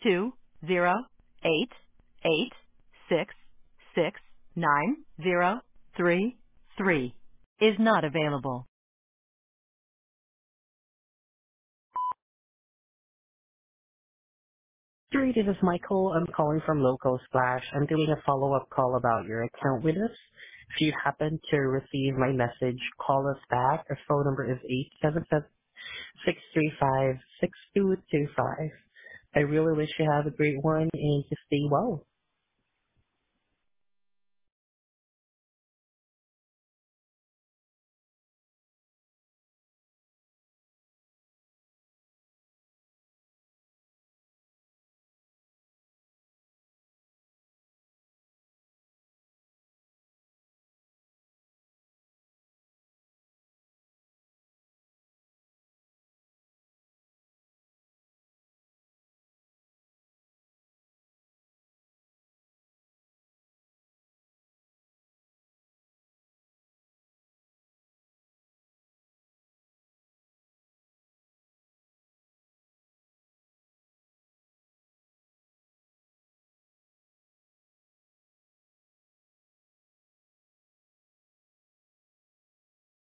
208866903 is not available. Sorry, this is Michael. I'm calling from Local Splash. I'm doing a follow-up call about your account with us. If you happen to receive my message, call us back. Our phone number is 877-635-6225. I really wish you have a great one and to stay well.